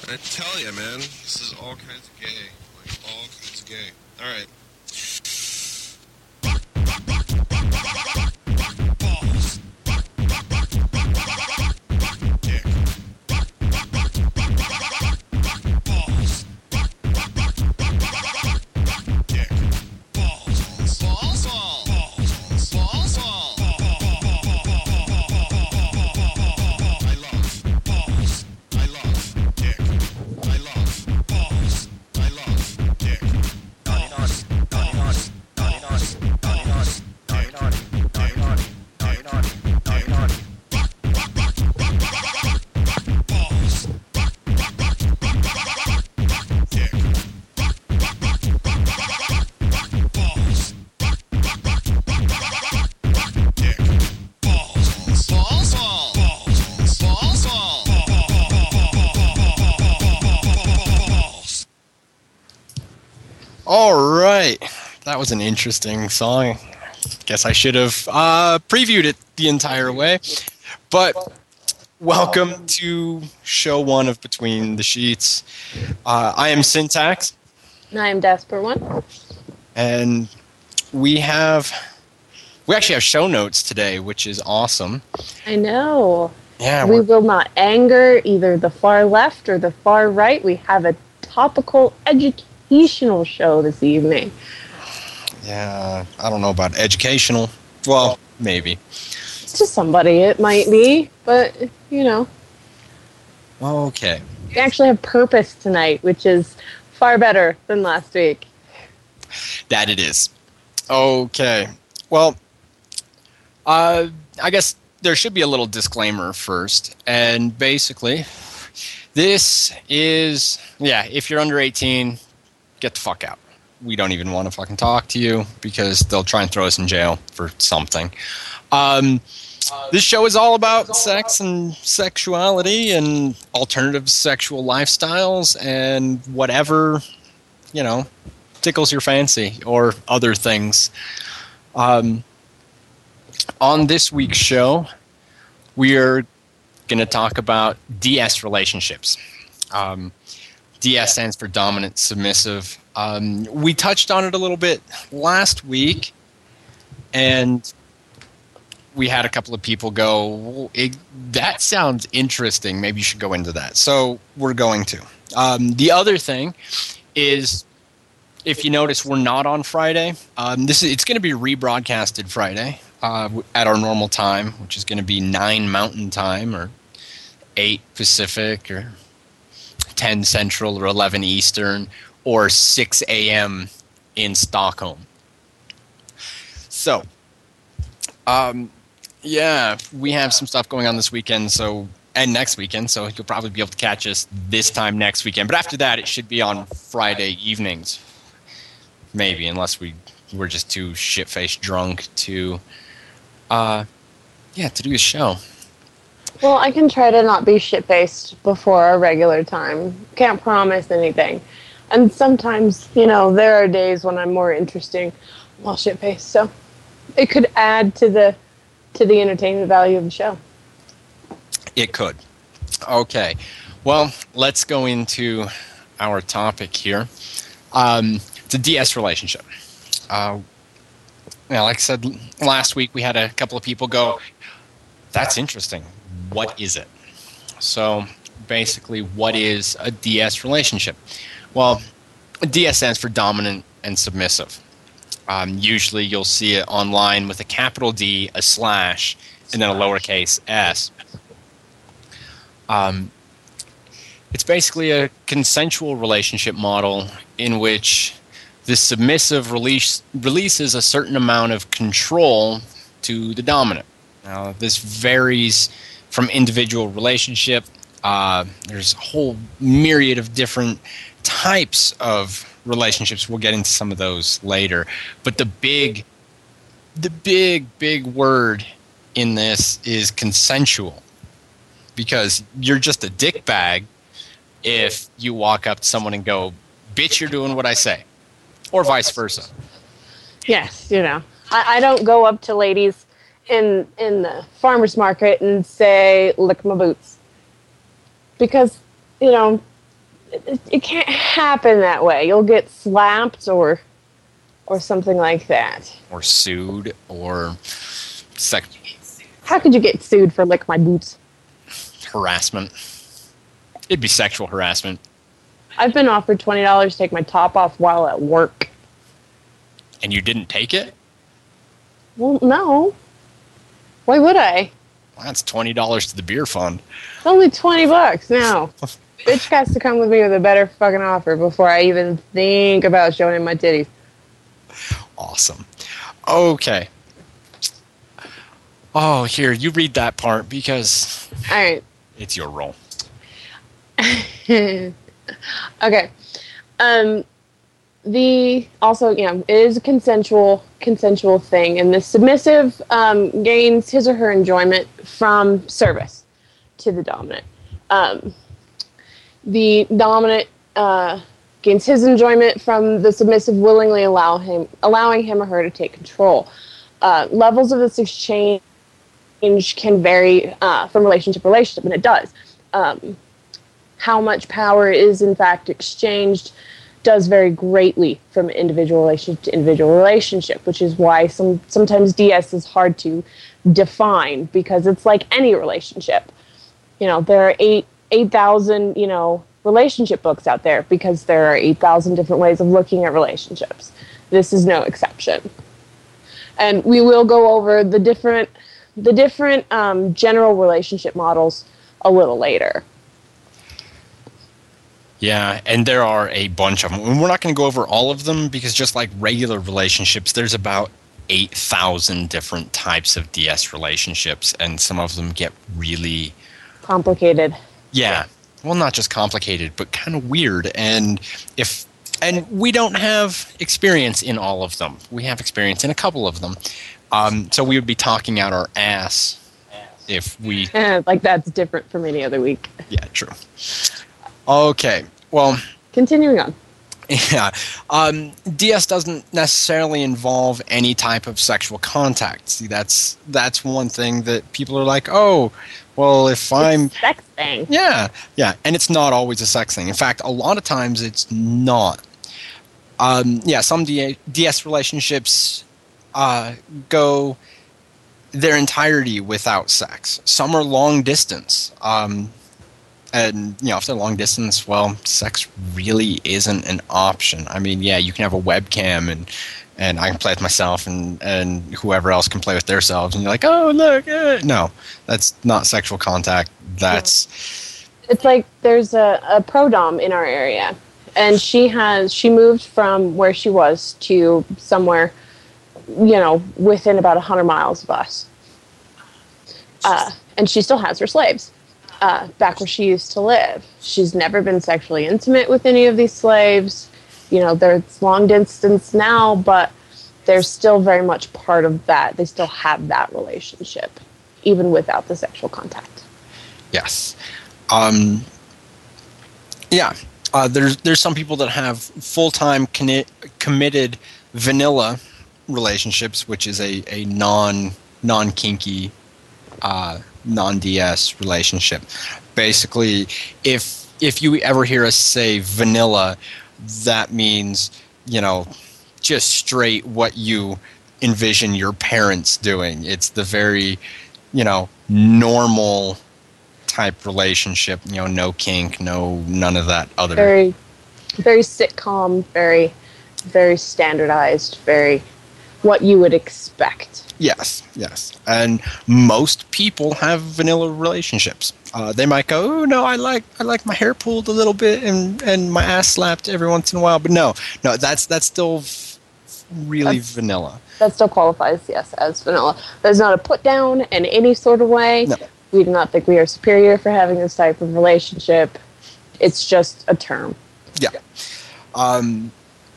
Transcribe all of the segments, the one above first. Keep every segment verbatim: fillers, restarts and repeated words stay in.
I tell you, man, this is all kinds of gay. Like, all kinds of gay. Alright. Balls. Dick. Balls. Dick. Balls. Balls. Balls. Balls. Balls. I love balls. I love dick. I love balls. I love dick. Naughty, naughty, naughty, naughty, naughty, naughty, naughty, naughty, naughty, naughty, naughty, naughty, naughty, naughty, naughty. Balls. Dick. Balls. Dick. Balls. Balls. Balls. Balls. Balls. All right. That was an interesting song. Guess I should have uh, previewed it the entire way. But welcome to show one of Between the Sheets. Uh, I am Syntax, I'm Desperate One. and we have we actually have show notes today, which is awesome. I know. Yeah, We we're, will not anger either the far left or the far right. We have a topical educational show this evening. yeah. I don't know about educational. Well, maybe. To somebody it might be, but, you know, Okay. we actually have purpose tonight, which is far better than last week. That it is. Okay. Well, uh, I guess there should be a little disclaimer first. And basically, this is, yeah, if you're under eighteen, get the fuck out. We don't even want to fucking talk to you because they'll try and throw us in jail for something. Um, this show is all about sex and sexuality and alternative sexual lifestyles and whatever, you know, tickles your fancy or other things. Um, on this week's show, we are going to talk about D S relationships. Um, D S stands for dominant submissive. Um, we touched on it a little bit last week, and we had a couple of people go, "Well, it, that sounds interesting. Maybe you should go into that." So we're going to. Um, the other thing is, if you notice, we're not on Friday. Um, this is, it's going to be rebroadcasted Friday uh, at our normal time, which is going to be nine Mountain Time or eight Pacific or ten Central or eleven Eastern or six a.m. in Stockholm. So, um, yeah, we have some stuff going on this weekend, so and next weekend, so you'll probably be able to catch us this time next weekend. But after that, it should be on Friday evenings. Maybe, unless we we're just too shit-faced drunk to, uh, yeah, to do a show. Well, I can try to not be shit-faced before our regular time. Can't promise anything. And sometimes, you know, there are days when I'm more interesting while shit-faced. So it could add to the to the entertainment value of the show. It could. Okay. Well, let's go into our topic here. Um, it's a D S relationship. Uh, now, like I said last week, we had a couple of people go, "That's interesting. What is it?" So basically, what is a D S relationship? Well, D S stands for dominant and submissive. Um, usually you'll see it online with a capital D, a slash, and then a lowercase s. Um, it's basically a consensual relationship model in which the submissive release, releases a certain amount of control to the dominant. Now, this varies from individual relationship. Uh, there's a whole myriad of different types of relationships. We'll get into some of those later. But the big, the big, big word in this is consensual. Because you're just a dick bag if you walk up to someone and go, "Bitch, you're doing what I say." Or vice versa. Yes, you know. I, I don't go up to ladies in in the farmer's market and say, "Lick my boots." Because, you know, it, it can't happen that way. You'll get slapped or or something like that. Or sued, or sex How could you get sued for lick my boots? harassment. It'd be sexual harassment. I've been offered twenty dollars to take my top off while at work. And you didn't take it? Well, no. Why would I? Well, that's twenty dollars to the beer fund. It's only twenty bucks. No. Bitch has to come with me with a better fucking offer before I even think about showing him my titties. Awesome. Okay. Oh, here, you read that part because All right. it's your role. Okay. Um, the also, you know, it is a consensual consensual thing, and the submissive um, gains his or her enjoyment from service to the dominant. Um, the dominant uh, gains his enjoyment from the submissive willingly allow him allowing him or her to take control. Uh, levels of this exchange can vary uh, from relationship to relationship, and it does. Um, how much power is in fact exchanged does vary greatly from individual relationship to individual relationship, which is why some sometimes D S is hard to define, because it's like any relationship. You know, there are eight eight thousand you know relationship books out there because there are eight thousand different ways of looking at relationships. This is no exception, and we will go over the different the different um, general relationship models a little later. Yeah, and there are a bunch of them. And we're not going to go over all of them because just like regular relationships, there's about eight thousand different types of D S relationships, and some of them get really... Complicated. Yeah. Well, not just complicated, but kind of weird. And if and we don't have experience in all of them. We have experience in a couple of them. Um, so we would be talking out our ass if we... Like that's different from any other week. Yeah, true. Okay, well... Continuing on. Yeah, um, D S doesn't necessarily involve any type of sexual contact. See, that's that's one thing that people are like, oh, well, if I'm... It's a sex thing. Yeah, yeah, and it's not always a sex thing. In fact, a lot of times it's not. Um, yeah, some D S relationships uh, go their entirety without sex. Some are long distance. Um, and, you know, if they're long distance, well, sex really isn't an option. I mean, yeah, you can have a webcam and and I can play with myself and, and whoever else can play with themselves. And you're like, oh, look. Eh. No, that's not sexual contact. That's... It's like there's a, a pro-dom in our area. And she has, she moved from where she was to somewhere, you know, within about one hundred miles of us. Uh, and she still has her slaves uh, back where she used to live. She's never been sexually intimate with any of these slaves. You know, there's long distance now, but they're still very much part of that. They still have that relationship, even without the sexual contact. Yes. Um, yeah. Uh, there's there's some people that have full-time conni- committed vanilla relationships, which is a, a non non kinky uh, non D S relationship. Basically, if if you ever hear us say vanilla, that means, you know, just straight what you envision your parents doing. It's the very, you know, normal type relationship, you know, no kink, no none of that other. Very, very sitcom, very, very standardized, very what you would expect. Yes, yes. And most people have vanilla relationships. Uh, they might go, oh, no, I like I like my hair pulled a little bit and, and my ass slapped every once in a while. But no, no, that's that's still f- really That's- vanilla. That still qualifies, yes, as vanilla. There's not a put down in any sort of way. No. We do not think we are superior for having this type of relationship. It's just a term. Yeah. Um,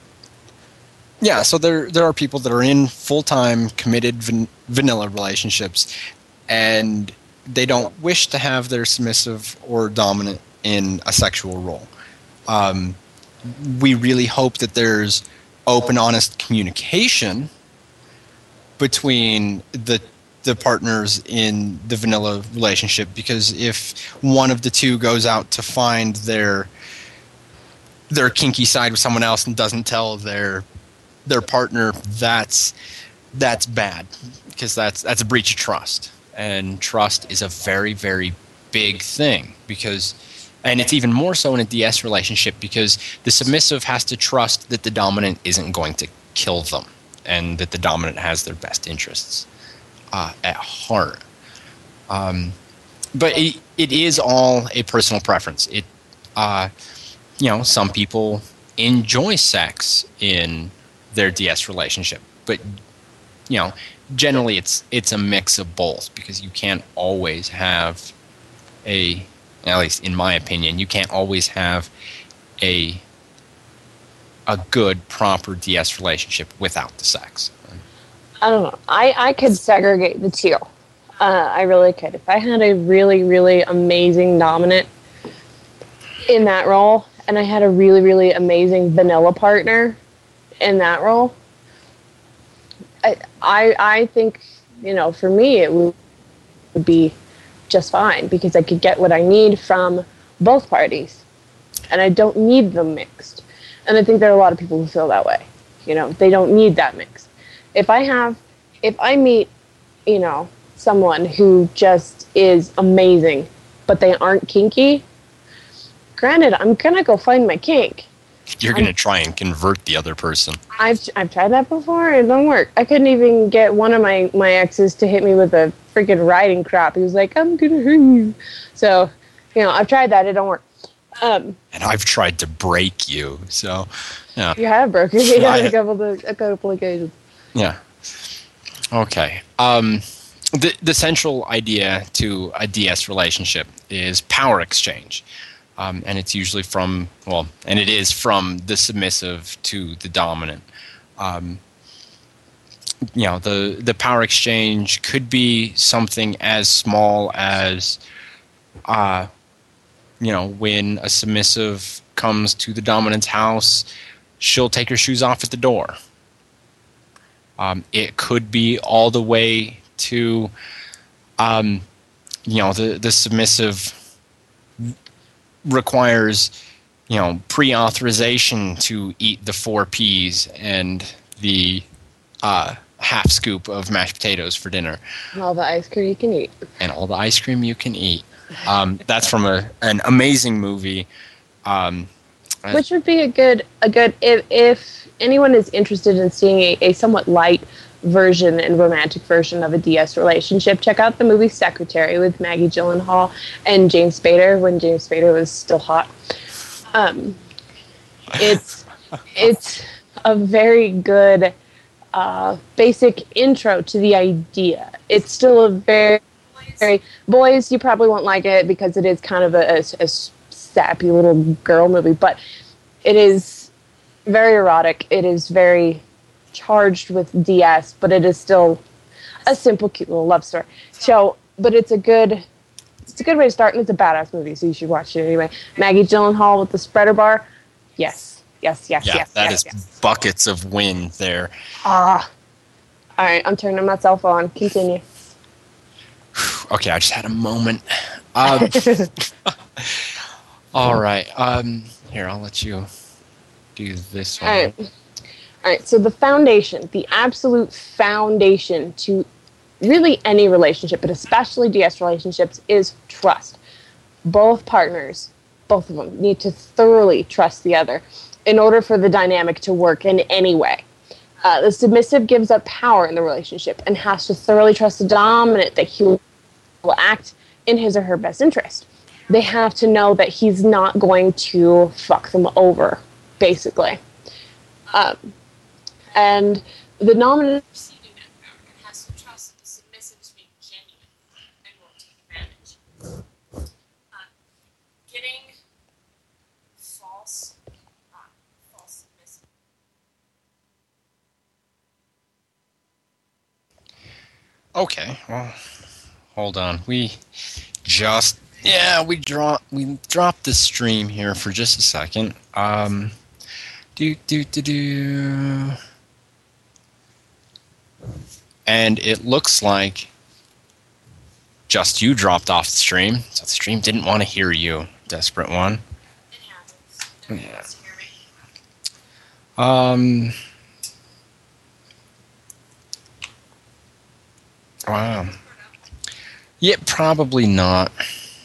yeah, so there there are people that are in full-time committed van- vanilla relationships, and they don't wish to have their submissive or dominant in a sexual role. Um, we really hope that there's open, honest communication between the the partners in the vanilla relationship, because if one of the two goes out to find their their kinky side with someone else and doesn't tell their their partner, that's that's bad, because that's that's a breach of trust, and trust is a very, very big thing, because, and it's even more so in a D S relationship, because the submissive has to trust that the dominant isn't going to kill them, and that the dominant has their best interests uh, at heart. Um, but it, it is all a personal preference. It, uh, you know, some people enjoy sex in their D S relationship, but you know, generally it's it's a mix of both, because you can't always have a, at least in my opinion, you can't always have a a good, proper D S relationship without the sex. I don't know. I, I could segregate the two. Uh, I really could. If I had a really, really amazing dominant in that role, and I had a really, really amazing vanilla partner in that role, I, I, I think, you know, for me, it would be just fine, because I could get what I need from both parties, and I don't need them mixed. And I think there are a lot of people who feel that way. You know, they don't need that mixed. If I have, if I meet, you know, someone who just is amazing, but they aren't kinky, granted, I'm going to go find my kink. You're going to try and convert the other person. I've I've tried that before, and it don't work. I couldn't even get one of my, my exes to hit me with a freaking riding crop. He was like, I'm going to hurt you. So, you know, I've tried that. It don't work. Um, and I've tried to break you, so, yeah. You have broken me Yeah, on I- a couple of, a couple of occasions. Yeah. Okay. Um, the the central idea to a D S relationship is power exchange, um, and it's usually from well, and it is from the submissive to the dominant. Um, you know, the the power exchange could be something as small as, uh, you know, when a submissive comes to the dominant's house, she'll take her shoes off at the door. Um, it could be all the way to, um, you know, the, the submissive requires, you know, pre-authorization to eat the four peas and the uh, half scoop of mashed potatoes for dinner. And all the ice cream you can eat. And all the ice cream you can eat. Um, that's from a an amazing movie. Um, Which would be a good, a good if, if anyone is interested in seeing a, a somewhat light version and romantic version of a D S relationship, check out the movie Secretary with Maggie Gyllenhaal and James Spader, when James Spader was still hot. Um, it's it's a very good uh, basic intro to the idea. It's still a very, very boys. You probably won't like it because it is kind of a, a, a sappy little girl movie, but it is very erotic. It is very charged with D S, but it is still a simple, cute little love story. So, but it's a good, it's a good way to start, and it's a badass movie, so you should watch it anyway. Maggie Gyllenhaal with the spreader bar, yes, yes, yes, yeah, yes. that yes, is yes. buckets of wind there. Ah, all right, I'm turning myself on. Continue. Okay, I just had a moment. Um, all right. Um, here, I'll let you do this one. All right. All right. So the foundation, the absolute foundation to really any relationship, but especially D S relationships, is trust. Both partners, both of them, need to thoroughly trust the other in order for the dynamic to work in any way. Uh, the submissive gives up power in the relationship and has to thoroughly trust the dominant that he will act in his or her best interest. They have to know that he's not going to fuck them over, basically. Um, and the dominant Receiving that power and has to trust that the submissive is being genuine and won't take advantage. Uh, getting false, uh, false submissive. Okay, well, hold on. We just yeah, we drop we dropped the stream here for just a second. Um, do do do do, and it looks like just you dropped off the stream, so the stream didn't want to hear you, desperate one. It happens. Nobody Yeah. wants to hear me. Um. Wow. Yeah, probably not.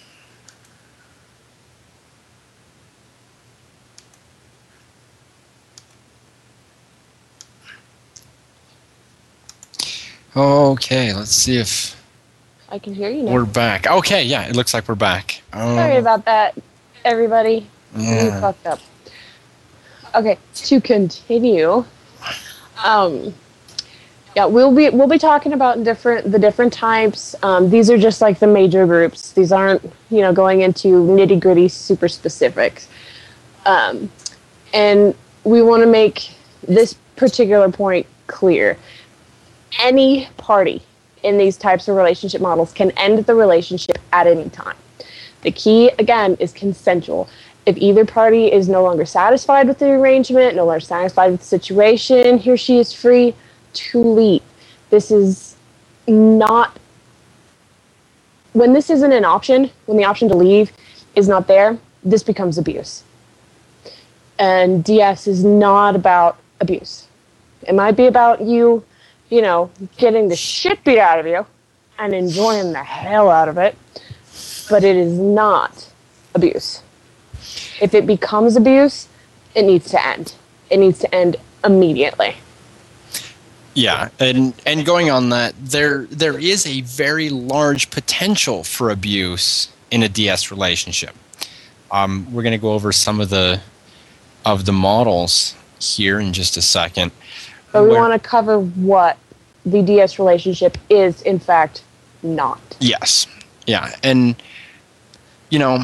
Okay, let's see if I can hear you now. we're back. Okay, yeah, it looks like we're back. Um, Sorry about that, everybody. We yeah. fucked up. Okay, to continue. Um, yeah, we'll be we'll be talking about different the different types. Um, these are just like the major groups. These aren't you know going into nitty gritty super specifics. Um, and we want to make this particular point clear. Any party in these types of relationship models can end the relationship at any time. The key, again, is consensual. If either party is no longer satisfied with the arrangement, no longer satisfied with the situation, he or she is free to leave. This is not... When this isn't an option, when the option to leave is not there, this becomes abuse. And D S is not about abuse. It might be about you, you know, getting the shit beat out of you and enjoying the hell out of it, but it is not abuse. If it becomes abuse, it needs to end. It needs to end immediately. Yeah, and and going on that, there there is a very large potential for abuse in a D S relationship. Um, we're going to go over some of the of the models here in just a second. But we Where- want to cover what the D S relationship is, in fact, not. Yes. Yeah. And, you know,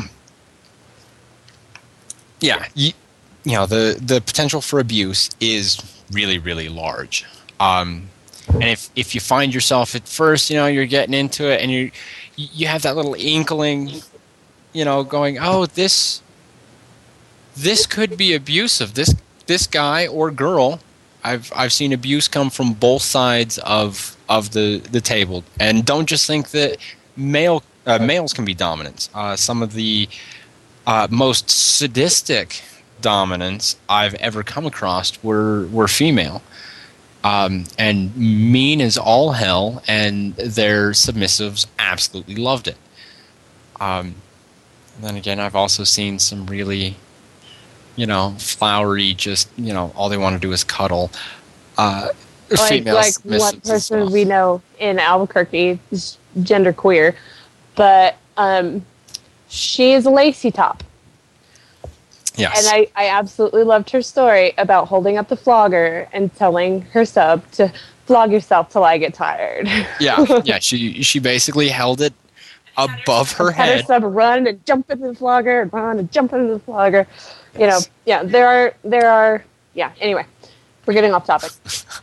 yeah, you, you know, the, the potential for abuse is really, really large. Um, and if, if you find yourself at first, you know, you're getting into it and you you have that little inkling, you know, going, oh, this this could be abusive. This this guy or girl, I've I've seen abuse come from both sides of of the, the table. And don't just think that male uh, males can be dominant. Uh, some of the uh, most sadistic dominants I've ever come across were were female, um, and mean as all hell, and their submissives absolutely loved it. Um, and then again, I've also seen some really, you know, flowery, just, you know, all they want to do is cuddle. Uh, Like, female like submissives one as person well. we know in Albuquerque is genderqueer, but um, she is a lacy top. Yes. And I, I absolutely loved her story about holding up the flogger and telling her sub to flog yourself till I get tired. yeah, yeah. She she basically held it above her Had her head. sub run and jump into the flogger and run and jump into the flogger. You know, yeah, there are, there are, yeah, anyway, we're getting off topic.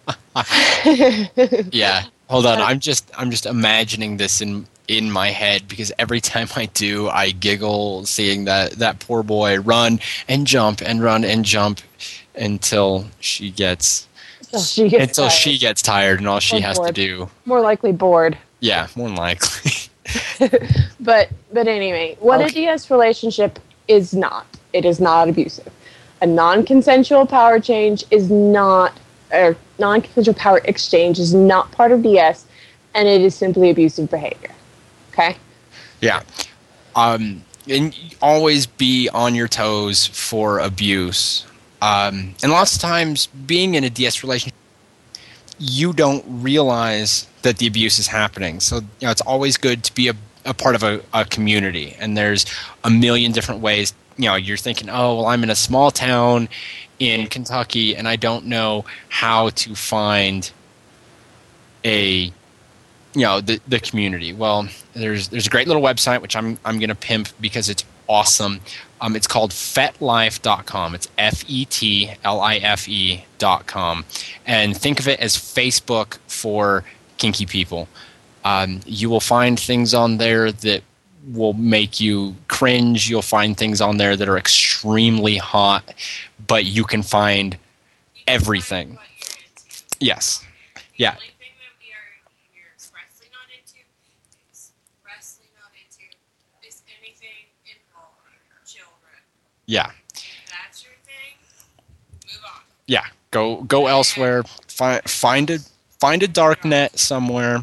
Yeah. Hold on. I'm just I'm just imagining this in in my head, because every time I do, I giggle seeing that that poor boy run and jump and run and jump until she gets Until she gets until tired. she gets tired and all she Or has to bored. do. More likely bored. Yeah, more than likely. But but anyway, what Okay. a D S relationship is not. It is not abusive. A non-consensual power change is not, or non-consensual power exchange is not part of D S, and it is simply abusive behavior. Okay? Yeah. Um, and always be on your toes for abuse. Um, and lots of times, being in a D S relationship, you don't realize that the abuse is happening. So, you know, it's always good to be a, a part of a, a community. And there's a million different ways. You know, you're thinking, oh, well, I'm in a small town in Kentucky, and I don't know how to find a you know the the community. Well, there's there's a great little website which I'm I'm going to pimp because it's awesome. Um, it's called fetlife dot com. It's F E T L I F E dot com, and think of it as Facebook for kinky people. Um, you will find things on there that will make you cringe. You'll find things on there that are extremely hot, but you can find everything. What you're into. Yes. The Yeah. only thing that we are we're expressly not into, expressly not into, is anything involving children. Yeah. If that's your thing, move on. yeah, go go elsewhere. Find find a find a dark net somewhere.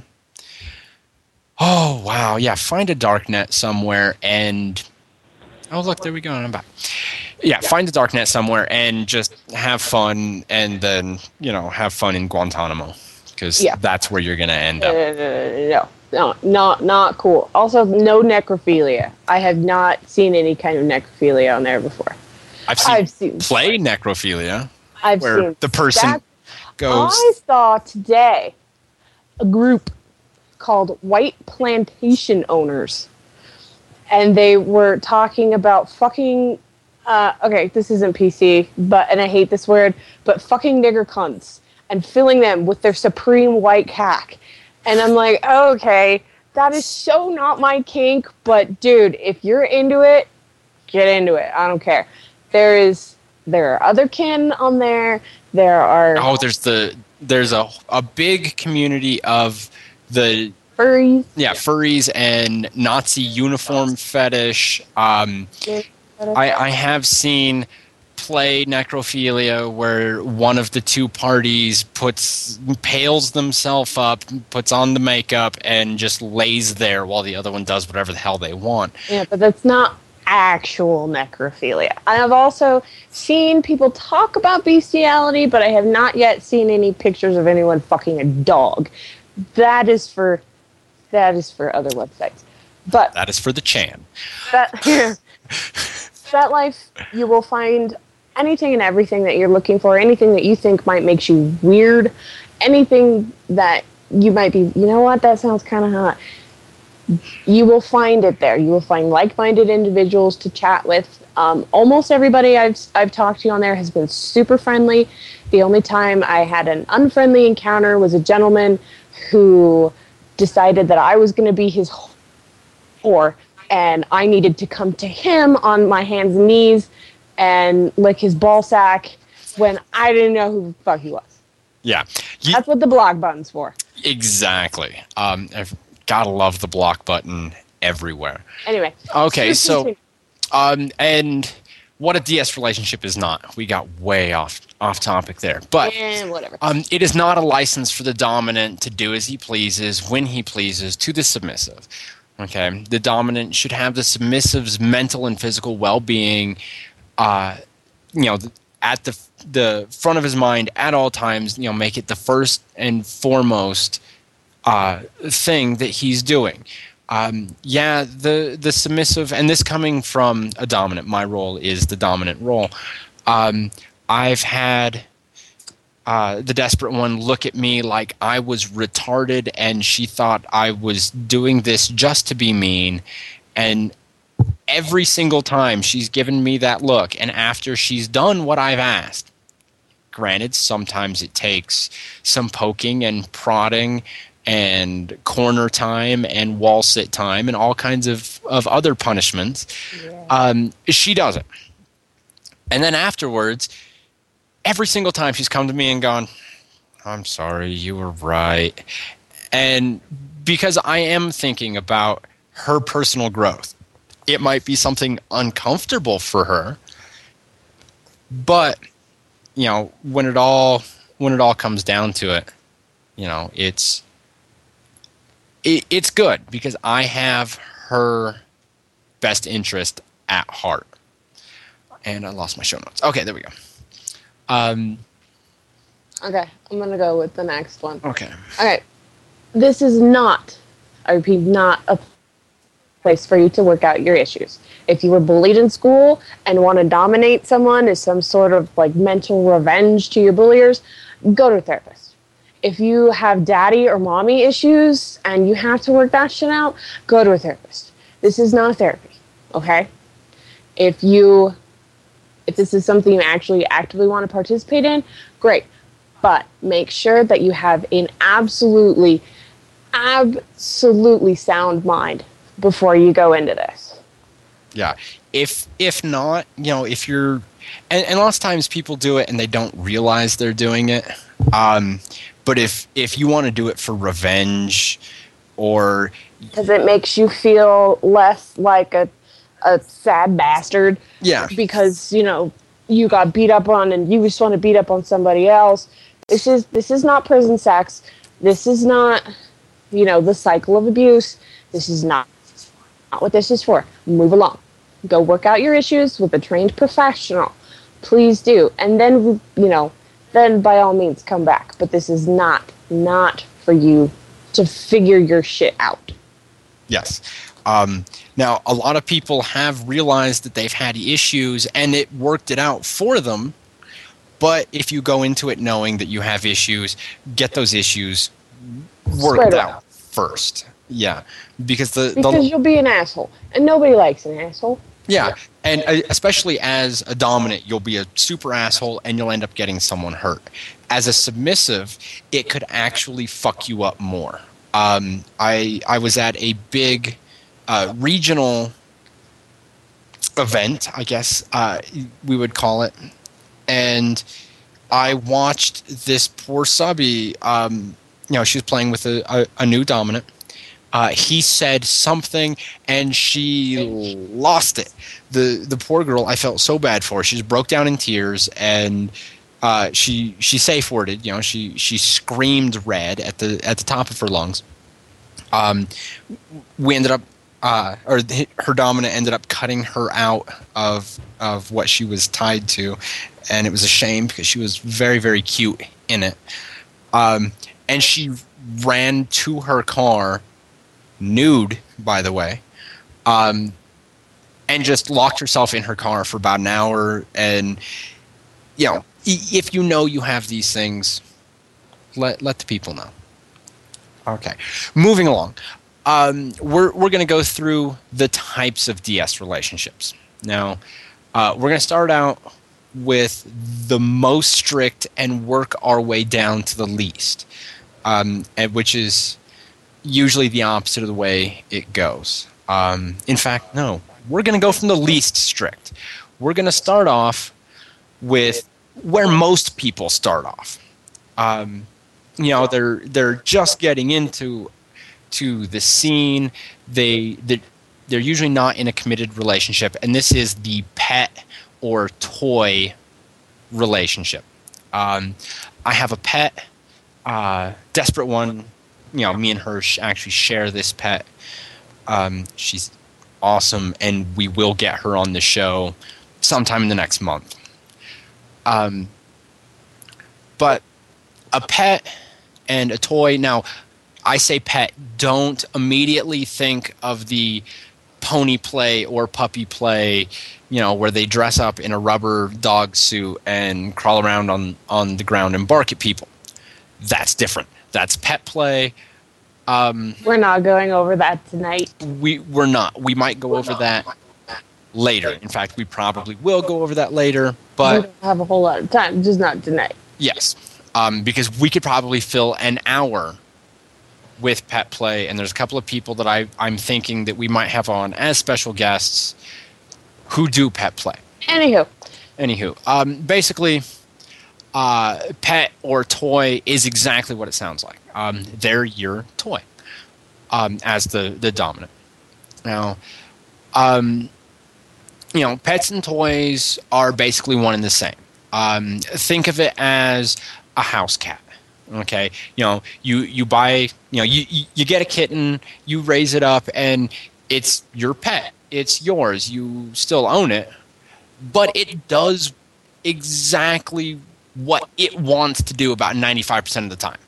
Oh wow, yeah, find a dark net somewhere and oh look, there we go. I'm back. Yeah, find a dark net somewhere and just have fun, and then you know have fun in Guantanamo because Yeah. that's where you're gonna end Uh, up. no, no, not not cool. Also, no necrophilia. I have not seen any kind of necrophilia on there before. I've seen, I've seen play necrophilia I've where seen the person that- goes. I saw today a group called White Plantation Owners, and they were talking about fucking. Uh, okay, this isn't P C, but and I hate this word, but fucking nigger cunts and filling them with their supreme white cack, and I'm like, okay, that is so not my kink, but dude, if you're into it, get into it. I don't care. There is there are other kin on there. There are Oh, there's the there's a a big community of the furries. yeah furries and Nazi uniform fetish. Um, I, I have seen play necrophilia where one of the two parties puts pales themselves up, puts on the makeup, and just lays there while the other one does whatever the hell they want. Yeah, but that's not actual necrophilia. And I've also seen people talk about bestiality, but I have not yet seen any pictures of anyone fucking a dog. That is for that is for other websites. But That is for the Chan. that that life, you will find anything and everything that you're looking for, anything that you think might make you weird, anything that you might be, you know what, that sounds kind of hot. You will find it there. You will find like-minded individuals to chat with. Um, almost everybody I've I've talked to on there has been super friendly. The only time I had an unfriendly encounter was a gentleman who decided that I was going to be his whore, and I needed to come to him on my hands and knees and lick his ball sack when I didn't know who the fuck he was. Yeah, you, That's what the blog button's for. exactly. Um, I've gotta love the block button everywhere. Anyway. Okay, let's so continue. um, and what a D S relationship is not. We got way off off topic there, but And whatever. um, it is not a license for the dominant to do as he pleases when he pleases to the submissive. Okay, the dominant should have the submissive's mental and physical well-being, uh, you know, at the the front of his mind at all times. You know, make it the first and foremost uh, thing that he's doing. Um, yeah, the the submissive, and this coming from a dominant. My role is the dominant role. Um, I've had uh, the desperate one look at me like I was retarded, and she thought I was doing this just to be mean. And every single time she's given me that look, and after she's done what I've asked, granted, sometimes it takes some poking and prodding and corner time and wall sit time and all kinds of, of other punishments. Yeah. Um, she does it. And then afterwards, every single time she's come to me and gone, I'm sorry, you were right. And because I am thinking about her personal growth, it might be something uncomfortable for her. But, you know, when it all when it all comes down to it, you know, it's it, it's good because I have her best interest at heart. And I lost my show notes. Okay, there we go. Um, Okay, I'm going to go with the next one. okay. Okay, this is not, I repeat, not a place for you to work out your issues. If you were bullied in school and want to dominate someone as some sort of like mental revenge to your bulliers, go to a therapist. If you have daddy or mommy issues and you have to work that shit out, go to a therapist. This is not therapy, okay? If you, if this is something you actually actively want to participate in, great. But make sure that you have an absolutely, absolutely sound mind before you go into this. Yeah. If if not, you know, if you're, and, and lots of times people do it and they don't realize they're doing it. Um, but if if you want to do it for revenge, or Because it makes you feel less like a, a sad bastard. yeah, Because, you know, you got beat up on and you just want to beat up on somebody else. This is this is not prison sex. This is not, you know, the cycle of abuse. This is not, not what this is for. Move along. Go work out your issues with a trained professional. Please do. And then, you know, then by all means come back. But this is not, not for you to figure your shit out. Yes. Um, now, a lot of people have realized that they've had issues and it worked it out for them. But if you go into it knowing that you have issues, get those issues worked Spread out out. first. Yeah. Because the, Because the you'll be an asshole. And nobody likes an asshole. yeah, and uh, especially as a dominant, you'll be a super asshole and you'll end up getting someone hurt. As a submissive, it could actually fuck you up more. Um, I I was at a big uh, regional event, I guess uh, we would call it, and I watched this poor subby. Um, you know, she was playing with a, a, a new dominant. Uh, he said something, and she lost it. the The poor girl, I felt so bad for her. She just broke down in tears, and uh, she she safe worded. You know, she she screamed red at the at the top of her lungs. Um, we ended up, uh, or th- her dominant ended up cutting her out of of what she was tied to, and it was a shame because she was very very cute in it. Um, and she ran to her car. Nude, by the way, um, and just locked herself in her car for about an hour. And you know, if you know you have these things, let let the people know. Okay, moving along. Um, we're we're going to go through the types of D S relationships. Now, uh, we're going to start out with the most strict and work our way down to the least, um, and which is usually the opposite of the way it goes. Um, in fact, no. We're going to go from the least strict. We're going to start off with where most people start off. Um, you know, they're they're just getting into to the scene. They they they're usually not in a committed relationship, and this is the pet or toy relationship. Um, I have a pet, uh, desperate one. You know, me and her sh- actually share this pet. Um, she's awesome, and we will get her on the show sometime in the next month. Um, but a pet and a toy. Now, I say pet. Don't immediately think of the pony play or puppy play, you know, where they dress up in a rubber dog suit and crawl around on, on the ground and bark at people. That's different. That's pet play. Um, We're not going over that tonight. we we're not. We might go over that later. In fact, we probably will go over that later. We But don't have a whole lot of time, just not tonight. yes, um, because we could probably fill an hour with pet play, and there's a couple of people that I I'm thinking that we might have on as special guests who do pet play. Anywho, Anywho, um, basically, uh, pet or toy is exactly what it sounds like. Um, they're your toy um, as the, the dominant. Now, um, you know, pets and toys are basically one and the same. Um, think of it as a house cat. Okay, you know, you, you buy, you know, you, you you get a kitten, you raise it up, and it's your pet. It's yours. You still own it, but it does exactly what it wants to do about ninety-five percent of the time.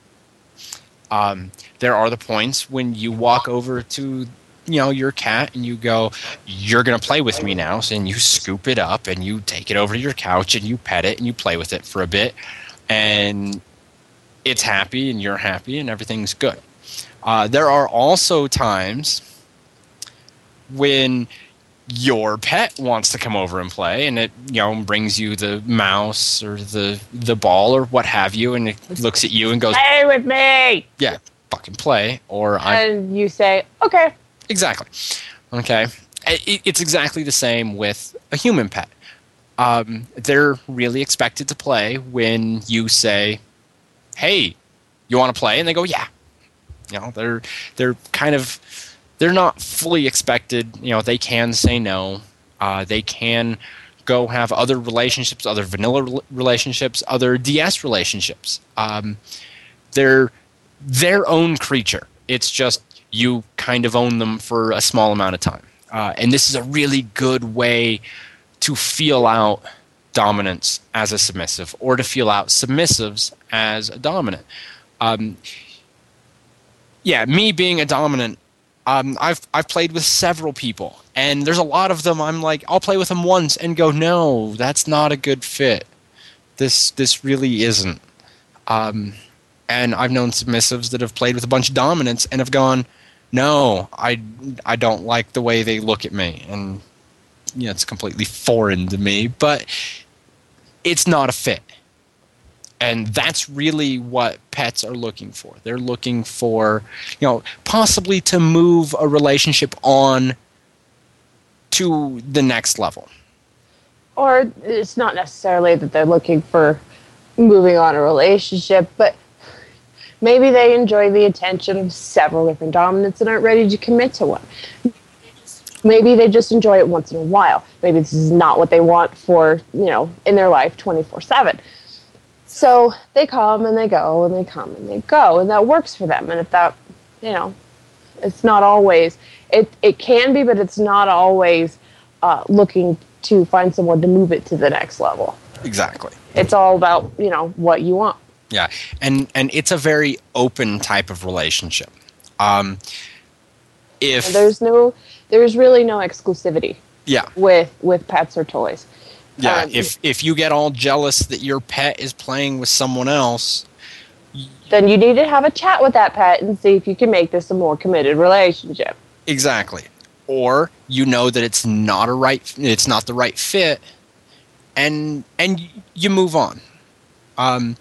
Um, there are the points when you walk over to, you know, your cat and you go, you're going to play with me now. So, and you scoop it up and you take it over to your couch and you pet it and you play with it for a bit. And it's happy and you're happy and everything's good. Uh, there are also times when your pet wants to come over and play, and it, you know, brings you the mouse or the the ball or what have you, and it looks at you and goes, play with me! "Yeah, fucking play." Or I And you say, okay. exactly, okay. It, it's exactly the same with a human pet. Um, they're really expected to play when you say, "Hey, you want to play?" And they go, "Yeah." You know, they're they're kind of. They're not fully expected. You know, they can say no. Uh, they can go have other relationships, other vanilla rel- relationships, other D S relationships. Um, they're their own creature. It's just you kind of own them for a small amount of time. Uh, and this is a really good way to feel out dominance as a submissive, or to feel out submissives as a dominant. Um, yeah, me being a dominant, um, I've I've played with several people, and there's a lot of them. I'm like, I'll play with them once and go, no, that's not a good fit. This this really isn't. Um, and I've known submissives that have played with a bunch of dominants and have gone, no, I I don't like the way they look at me, and you know, it's completely foreign to me, but it's not a fit. And that's really what pets are looking for. They're looking for, you know, possibly to move a relationship on to the next level. Or it's not necessarily that they're looking for moving on a relationship, but maybe they enjoy the attention of several different dominants and aren't ready to commit to one. Maybe they just enjoy it once in a while. Maybe this is not what they want for, you know, in their life twenty-four seven. So they come and they go and they come and they go, and that works for them. And if that, you know, it's not always, it, it can be, but it's not always uh, looking to find someone to move it to the next level. Exactly. It's all about, you know, what you want. Yeah, and and it's a very open type of relationship. Um, if And there's no, there's really no exclusivity. Yeah. With with pets or toys. Yeah, Um, if if you get all jealous that your pet is playing with someone else, then you need to have a chat with that pet and see if you can make this a more committed relationship. exactly. Or you know that it's not a right, it's not the right fit, and and you move on. Um.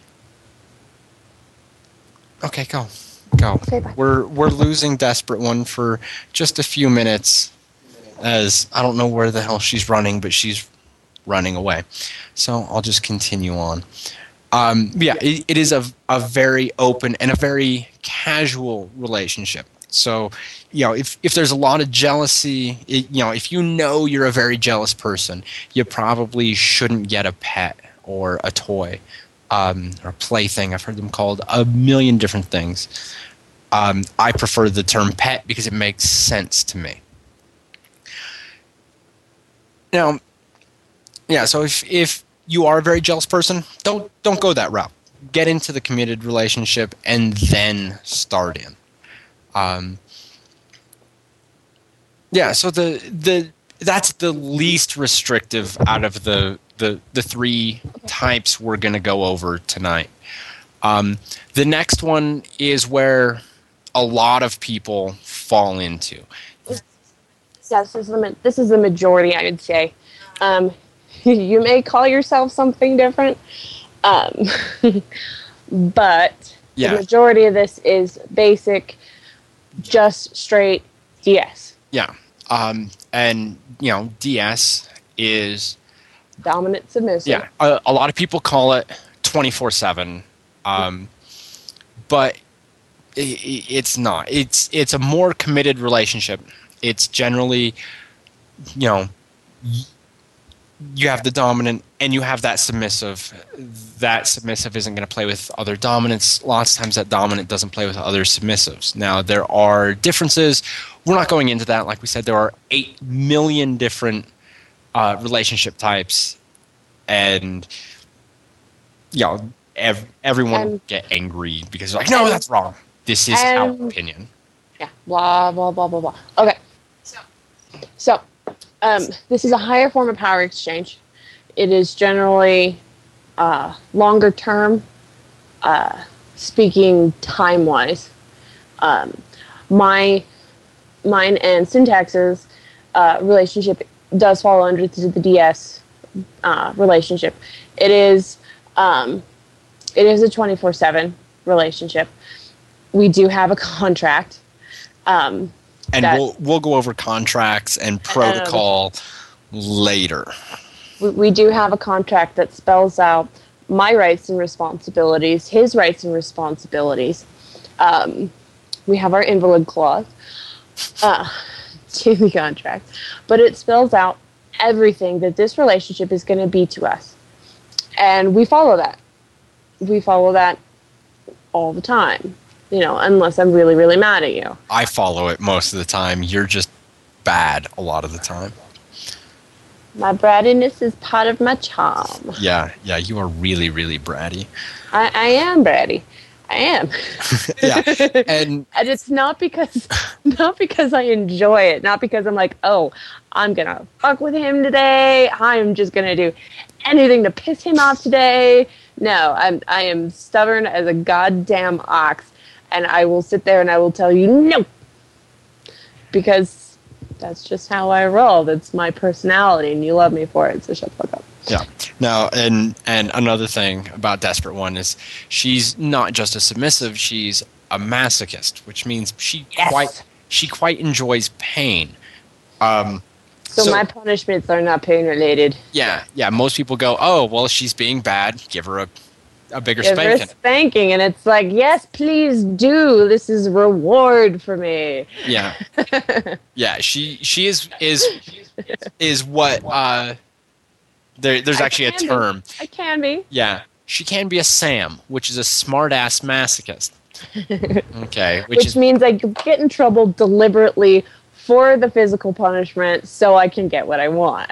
Okay, go, go. Okay, bye. We're we're losing Desperate One for just a few minutes, as I don't know where the hell she's running, but she's running away. So I'll just continue on. Um, yeah, it, it is a a very open and a very casual relationship. So, you know, if if there's a lot of jealousy, it, you know, if you know you're a very jealous person, you probably shouldn't get a pet or a toy. Um, or plaything. I've heard them called a million different things. Um, I prefer the term pet because it makes sense to me. Now, yeah, so if, if you are a very jealous person, don't don't go that route. Get into the committed relationship and then start in. Um, yeah, so the the that's the least restrictive out of the the the three types we're going to go over tonight. Um, the next one is where a lot of people fall into. Yeah, this is the ma- this is the majority, I would say. Um, you may call yourself something different, um, but Yeah. the majority of this is basic, just straight D S. Yeah, um, and you know, D S is Dominant submissive. yeah. A, a lot of people call it twenty-four seven, um, but i i- it's not. It's it's a more committed relationship. It's generally, you know, y- you have the dominant and you have that submissive. That submissive isn't going to play with other dominants. Lots of times that dominant doesn't play with other submissives. Now, there are differences. We're not going into that. Like we said, there are eight million different uh, relationship types. And, you know, ev- everyone And- will get angry because they're like, no, that's wrong. This is our and- opinion. Yeah. Blah, blah, blah, blah, blah. Okay. So, So, um, this is a higher form of power exchange. It is generally uh, longer term, uh, speaking time wise. Um, my, mine and Syntax's uh, relationship does fall under the D S uh, relationship. It is, um, it is a twenty-four seven relationship. We do have a contract. Um, And that- we'll we'll go over contracts and protocol later. we, we do have a contract that spells out my rights and responsibilities, his rights and responsibilities. Um, we have our invalid clause uh, to the contract, but it spells out everything that this relationship is going to be to us. And we follow that. We follow that all the time, you know, unless I'm really, really mad at you. I follow it most of the time. You're just bad a lot of the time. My brattiness is part of my charm. Yeah, yeah, you are really, really bratty. I, I am bratty. I am. Yeah, and and it's not because not because I enjoy it, not because I'm like, oh, I'm gonna fuck with him today. I'm just gonna do anything to piss him off today. No, I'm I am stubborn as a goddamn ox, and I will sit there and I will tell you no, because that's just how I roll. That's my personality, and you love me for it. So shut the fuck up. yeah. Now, and and another thing about Desperate One is she's not just a submissive; she's a masochist, which means she Yes. quite she quite enjoys pain. Um, So, So- my punishments are not pain related. yeah, yeah. Most people go, "Oh, well, she's being bad. Give her a a bigger Give her a spanking." spanking, and it's like, yes, please do. This is reward for me. Yeah, yeah. She she is is is what uh, there. There's I actually a can be. term. I can be. Yeah, she can be a Sam, which is a smart ass masochist. Okay, which, Which is means I get in trouble deliberately for the physical punishment so I can get what I want.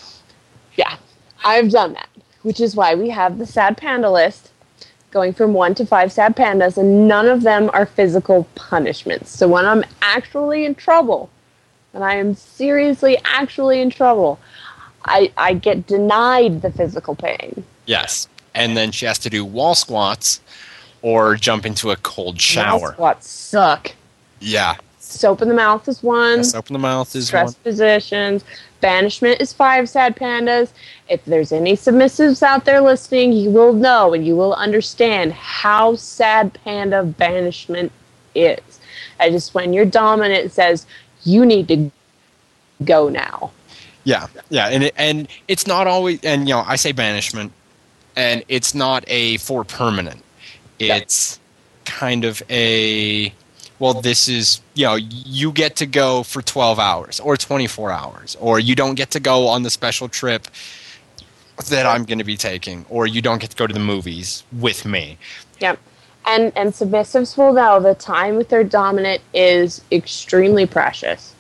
Yeah, I've done that. Which is why we have the sad panda list going from one to five sad pandas, and none of them are physical punishments. So when I'm actually in trouble, when I am seriously actually in trouble, I, I get denied the physical pain. yes, and then she has to do wall squats or jump into a cold shower. Wall squats suck. Yeah, Soap in the mouth is one. yes, open the mouth is Stress one. positions. Banishment is five sad pandas. If there's any submissives out there listening, you will know and you will understand how sad panda banishment is. And just when your dominant says, you need to go now. Yeah, yeah, and it, and it's not always, and you know, I say banishment, and it's not a for permanent. It's kind of a, well, this is, you know, you get to go for twelve hours or twenty-four hours, or you don't get to go on the special trip that I'm going to be taking, or you don't get to go to the movies with me. Yep. And and submissives will know the time with their dominant is extremely precious.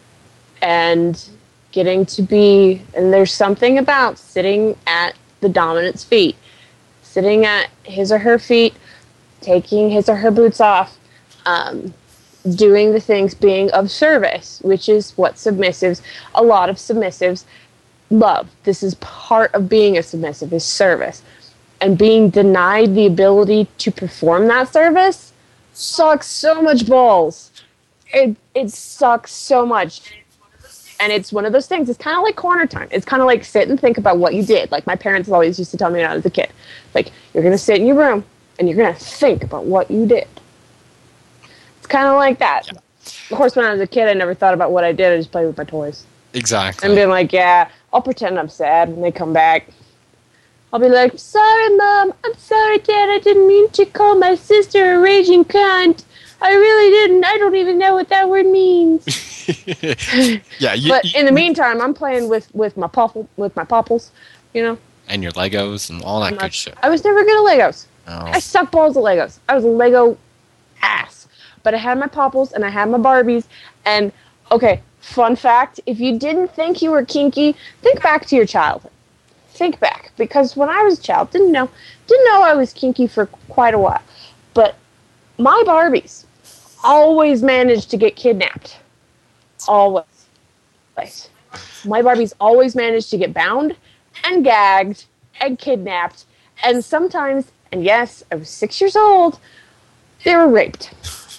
And getting to be, and there's something about sitting at the dominant's feet, sitting at his or her feet, taking his or her boots off, um, doing the things, being of service, which is what submissives, a lot of submissives love. This is part of being a submissive, is service. And being denied the ability to perform that service sucks so much balls. It it sucks so much. And it's one of those things. It's kind of like corner time. It's kind of like sit and think about what you did. Like my parents always used to tell me when I was a kid. Like, you're going to sit in your room and you're going to think about what you did. It's kind of like that. Yeah. Of course, when I was a kid, I never thought about what I did. I just played with my toys. Exactly. And being like, yeah, I'll pretend I'm sad when they come back. I'll be like, sorry, Mom. I'm sorry, Dad. I didn't mean to call my sister a raging cunt. I really didn't. I don't even know what that word means. yeah, you, But you- in the meantime, I'm playing with, with my popple, with my popples, you know. and your Legos and all that My- good shit. I was never good at Legos. Oh. I suck balls at Legos. I was a Lego ass. But I had my popples and I had my Barbies. And, okay, fun fact, if you didn't think you were kinky, think back to your childhood. Think back. Because when I was a child, didn't know, didn't know I was kinky for quite a while. But my Barbies always managed to get kidnapped. Always. My Barbies always managed to get bound and gagged and kidnapped. And sometimes, and yes, I was six years old, they were raped.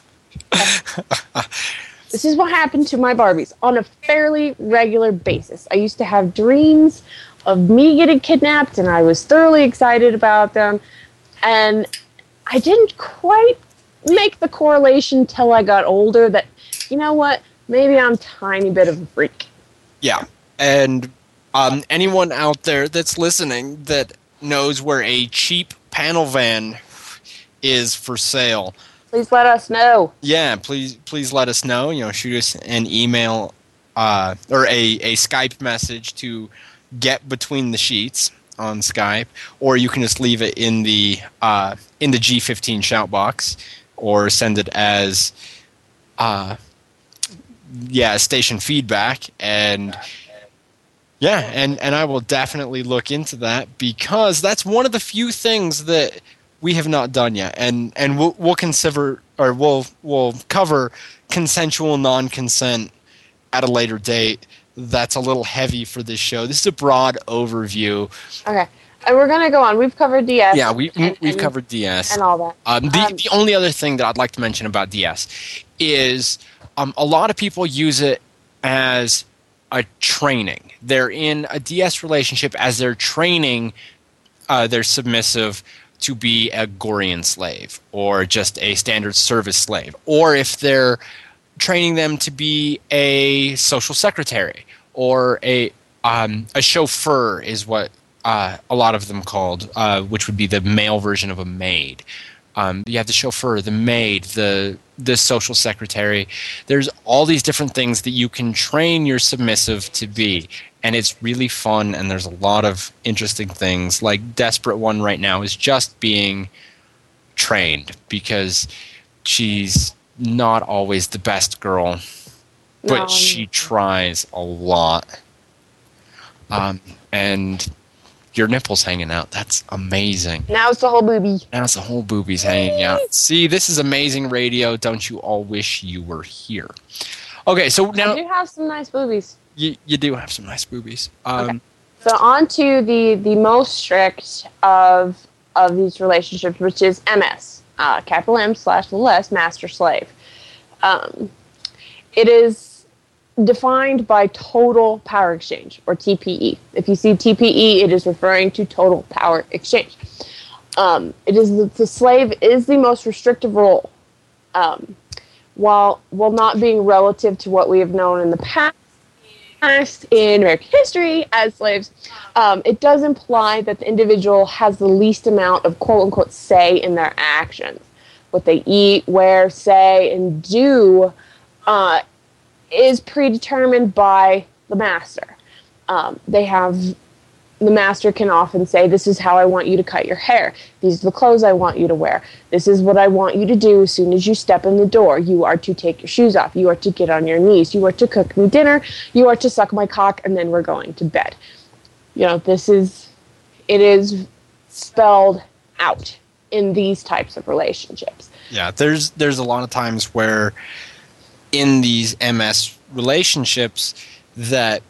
This is what happened to my Barbies on a fairly regular basis. I used to have dreams of me getting kidnapped, and I was thoroughly excited about them. And I didn't quite make the correlation till I got older that, you know what, maybe I'm a tiny bit of a freak. Yeah, and um, anyone out there that's listening that knows where a cheap panel van is for sale, Please let us know. yeah, please please let us know. You know, shoot us an email uh, or a, a Skype message to get between the sheets on Skype, or you can just leave it in the uh, in the G fifteen shout box, or send it as uh, yeah station feedback, and yeah, and, and I will definitely look into that, because that's one of the few things that we have not done yet, and and we'll we'll consider or we'll we'll cover consensual non-consent at a later date. That's a little heavy for this show. This is a broad overview. Okay. And we're going to go on. We've covered D S. Yeah, we, and, we've and, covered D S. and all that. Um, the, Um, the only other thing that I'd like to mention about D S is um, a lot of people use it as a training. They're in a D S relationship as they're training uh, their submissive to be a Gorian slave, or just a standard service slave, or if they're training them to be a social secretary, or a um, a chauffeur is what uh, a lot of them called, uh, which would be the male version of a maid. Um, you have the chauffeur, the maid, the the social secretary. There's all these different things that you can train your submissive to be, and it's really fun. And there's a lot of interesting things. Like Desperate One right now is just being trained, because she's not always the best girl, but No. she tries a lot. Um, and your nipple's hanging out. That's amazing. Now it's the whole booby. Now it's the whole boobies hanging out. See, this is amazing radio. Don't you all wish you were here? Okay, so I now do have some nice boobies. you, you do have some nice boobies. Um, Okay. So on to the, the most strict of of these relationships, which is M S, uh, capital M slash little s, master slave. Um, it is defined by total power exchange, or T P E. If you see T P E, it is referring to total power exchange. Um, it is the, the slave is the most restrictive role, um, while while not being relative to what we have known in the past. In American history as slaves, um, it does imply that the individual has the least amount of quote-unquote say in their actions. What they eat, wear, say, and do uh, is predetermined by the master. Um, they have the master can often say, this is how I want you to cut your hair. These are the clothes I want you to wear. This is what I want you to do as soon as you step in the door. You are to take your shoes off. You are to get on your knees. You are to cook me dinner. You are to suck my cock, and then we're going to bed. You know, this is, it is spelled out in these types of relationships. yeah, there's there's a lot of times where in these M S relationships that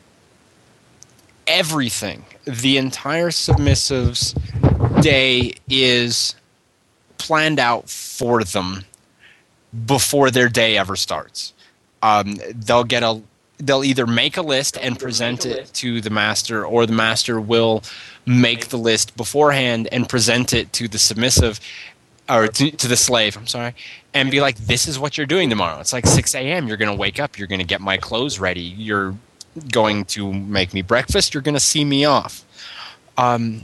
everything, the entire submissive's day is planned out for them before their day ever starts. Um, they'll get a, they'll either make a list and present it to the master, or the master will make the list beforehand and present it to the submissive, or to, to the slave, I'm sorry, and be like, this is what you're doing tomorrow. It's like six a.m. You're going to wake up. You're going to get my clothes ready. You're going to make me breakfast. You're going to see me off. Um,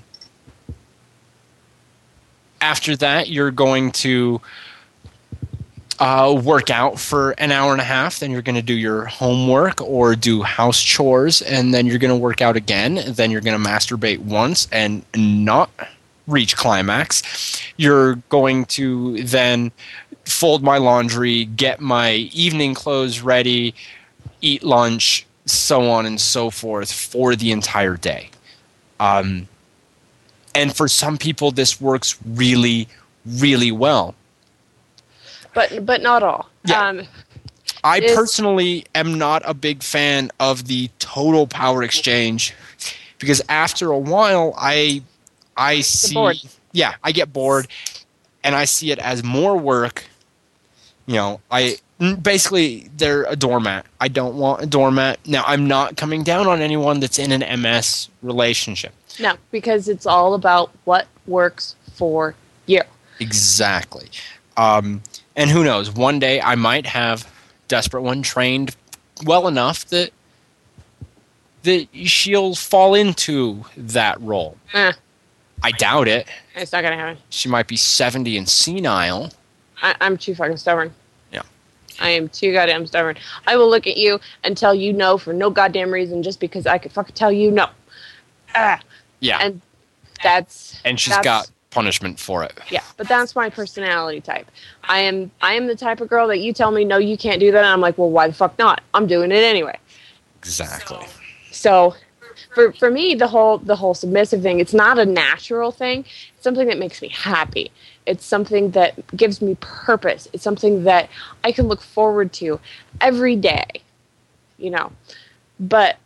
after that, you're going to uh, work out for an hour and a half. Then you're going to do your homework or do house chores, and then you're going to work out again. Then you're going to masturbate once and not reach climax. You're going to then fold my laundry, get my evening clothes ready, eat lunch, so on and so forth for the entire day. Um, and for some people, this works really, really well. But but not all. Yeah. Um, I Is- personally am not a big fan of the total power exchange, because after a while, I I see, bored. yeah, I get bored, and I see it as more work. You know, I basically they're a doormat. I don't want a doormat. Now, I'm not coming down on anyone that's in an M S relationship. no, because it's all about what works for you. Exactly. Um, and who knows? One day I might have Desperate One trained well enough that that she'll fall into that role. Eh, I doubt it. it's not gonna happen. She might be seventy and senile. I, I'm too fucking stubborn. I am too goddamn stubborn. I will look at you and tell you no for no goddamn reason just because I could fucking tell you no. Ah. Yeah. And that's And she's that's, got punishment for it. Yeah, but that's my personality type. I am I am the type of girl that you tell me no, you can't do that, and I'm like, well, why the fuck not? I'm doing it anyway. Exactly. So, for for me, the whole the whole submissive thing, it's not a natural thing. It's something that makes me happy. It's something that gives me purpose. It's something that I can look forward to every day. You know, but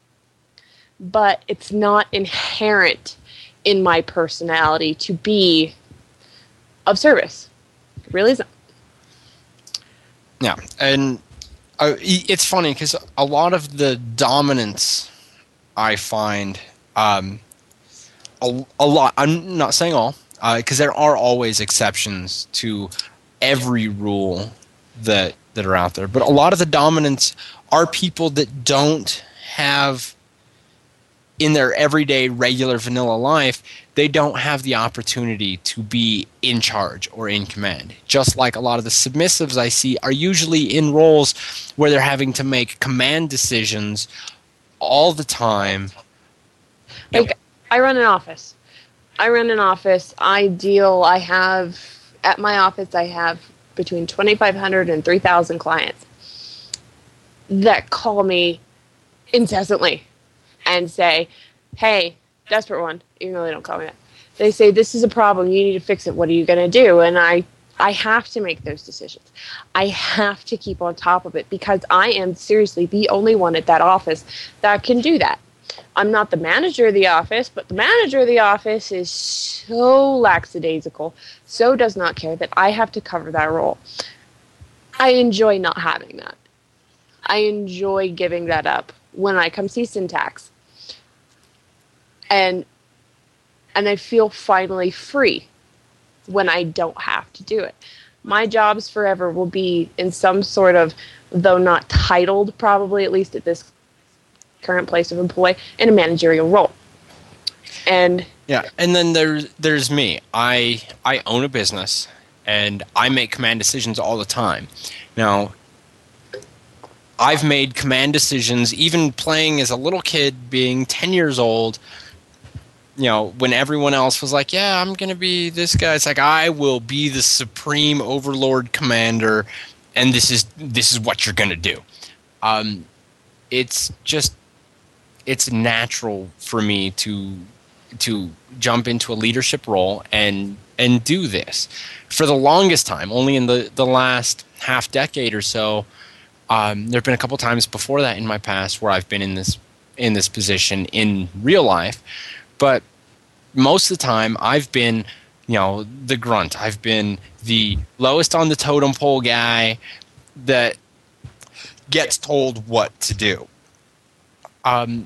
but it's not inherent in my personality to be of service. It really isn't. Yeah, and uh, it's funny because a lot of the dominance I find, um, a, a lot, I'm not saying all, because uh, there are always exceptions to every rule that that are out there, but a lot of the dominants are people that don't have, in their everyday, regular, vanilla life, they don't have the opportunity to be in charge or in command. Just like a lot of the submissives I see are usually in roles where they're having to make command decisions all the time. Like, I run an office. I run an office. I deal, I have, at my office, I have between twenty-five hundred and three thousand clients that call me incessantly and say, hey, desperate one, even though they don't call me that. They say, this is a problem, you need to fix it, what are you going to do? And I, I have to make those decisions. I have to keep on top of it because I am seriously the only one at that office that can do that. I'm not the manager of the office, but the manager of the office is so lackadaisical, so does not care that I have to cover that role. I enjoy not having that. I enjoy giving that up when I come see Syntax. And and I feel finally free when I don't have to do it. My jobs forever will be in some sort of, though not titled, probably at least at this current place of employ, in a managerial role. And yeah, and then there's there's me. I I own a business and I make command decisions all the time. Now, I've made command decisions even playing as a little kid, being ten years old. You know, when everyone else was like, yeah, I'm going to be this guy. It's like, I will be the supreme overlord commander, and this is this is what you're going to do. Um, it's just, it's natural for me to to jump into a leadership role and and do this. For the longest time, only in the, the last half decade or so, um, there have been a couple times before that in my past where I've been in this in this position in real life. But most of the time, I've been, you know, the grunt. I've been the lowest on the totem pole guy that gets told what to do. Um,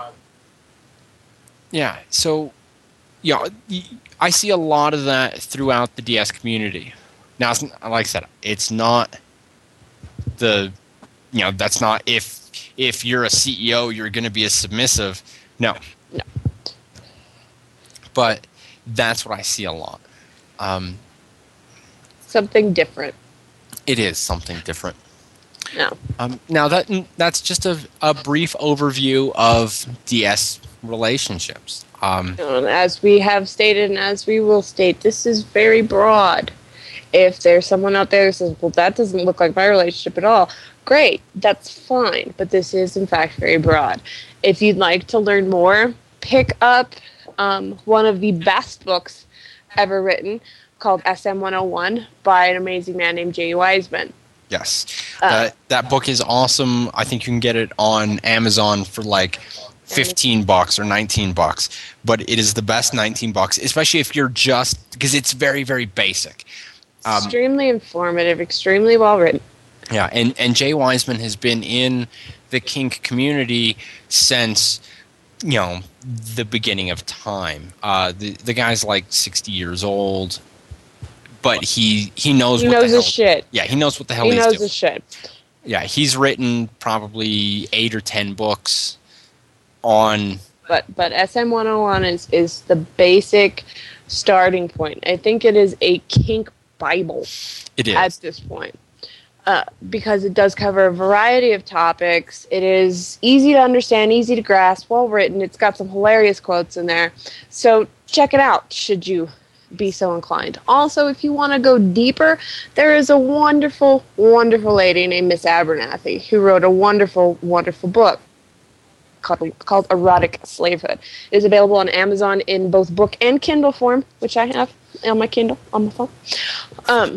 yeah, so, you know, I see a lot of that throughout the D S community. Now, it's, like I said, it's not the, you know, that's not if if you're a C E O, you're going to be a submissive. No. No. But that's what I see a lot. Um, something different. It is something different. No. Um, now that that's just a, a brief overview of D S relationships. Um, And as we have stated and as we will state, this is very broad. If there's someone out there who says, well, that doesn't look like my relationship at all, great, that's fine. But this is, in fact, very broad. If you'd like to learn more, pick up um, one of the best books ever written called S M one oh one by an amazing man named Jay Wiseman. yes. Uh, that, that book is awesome. I think you can get it on Amazon for like fifteen bucks or nineteen bucks. But it is the best nineteen bucks, especially if you're just, because it's very, very basic. Um, extremely informative, extremely well written. Yeah, and, and Jay Wiseman has been in the kink community since, you know, the beginning of time. Uh, the the guy's like sixty years old, but he he knows He what knows the hell. his shit. Yeah, he knows what the hell He he's knows doing. his shit. Yeah, he's written probably eight or ten books on. But but S M one oh one is, is the basic starting point. I think it is a kink Bible It is. at this point. uh, because it does cover a variety of topics. It is easy to understand, easy to grasp, well written. It's got some hilarious quotes in there. So check it out, should you be so inclined. Also, if you want to go deeper, there is a wonderful, wonderful lady named Miss Abernathy who wrote a wonderful, wonderful book called, called Erotic Slavehood. It is available on Amazon in both book and Kindle form, which I have on my Kindle, on my phone. Um,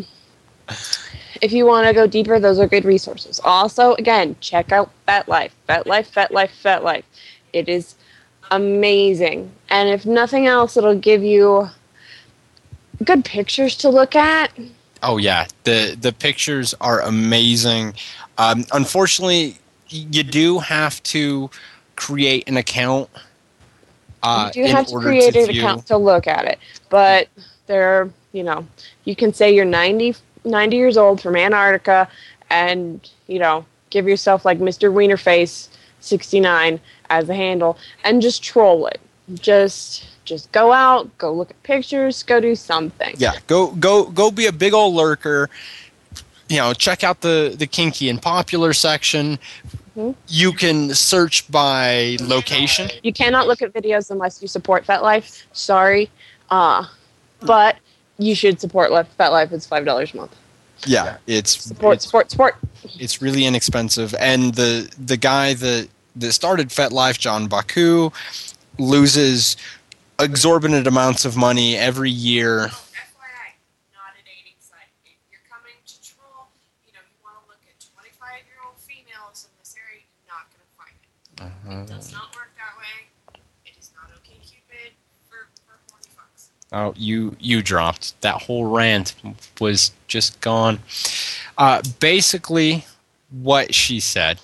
if you want to go deeper, those are good resources. Also, again, check out FetLife. FetLife, FetLife, FetLife. It is amazing. And if nothing else, it'll give you good pictures to look at. Oh yeah, the the pictures are amazing. Um, unfortunately, you do have to create an account. Uh, you do in have to order create to an view. account to look at it. But there, you know, you can say you're ninety, ninety years old from Antarctica, and you know, give yourself like Mister Wienerface sixty-nine as a handle, and just troll it. Just. Just go out, go look at pictures, go do something. Yeah, go go go be a big old lurker. You know, check out the the kinky and popular section. Mm-hmm. You can search by location. You cannot look at videos unless you support FetLife. Sorry, uh, but you should support FetLife. It's five dollars a month. Yeah, it's support, it's, support, support. It's really inexpensive, and the the guy that that started FetLife, John Baku, loses exorbitant amounts of money every year. Oh, F Y I, not a dating site. If you're coming to troll, you know, you want to look at twenty-five-year-old females in this area, you're not going to find it. Uh-huh. It does not work that way. It is not OkCupid for, for horny fucks. Oh, you you dropped. That whole rant was just gone. Uh, basically, what she said